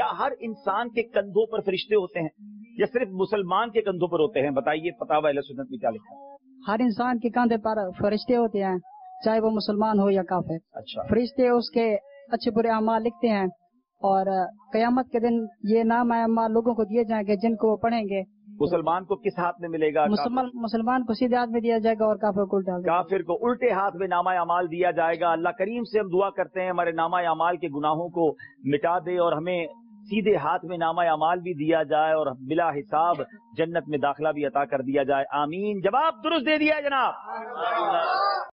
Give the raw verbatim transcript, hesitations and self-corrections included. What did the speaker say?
क्या हर इंसान के कंधों पर फरिश्ते होते हैं या सिर्फ मुसलमान के कंधों पर होते हैं? बताइए, फतावा अहले सुन्नत में क्या लिखा है? हर इंसान के कंधे पर फरिश्ते होते हैं, चाहे वो मुसलमान हो या काफिर। अच्छा, फरिश्ते उसके अच्छे बुरे अमाल लिखते हैं और कयामत के दिन ये नाम अमाल लोगों को दिए जाएंगे जिनको वो पढ़ेंगे। मुसलमान को किस हाथ में मिलेगा? मुसलमान मुसलमान को सीधे हाथ में दिया जाएगा और काफिर को उल्टा। काफिर को उल्टे हाथ में नामा अमाल दिया जाएगा। अल्लाह करीम से हम दुआ करते हैं हमारे नामा अमाल के गुनाहों को मिटा दे और हमें सीधे हाथ में नामा अमाल भी दिया जाए और बिला हिसाब जन्नत में दाखिला भी अता कर दिया जाए। आमीन। जवाब दुरुस्त दे दिया जनाब।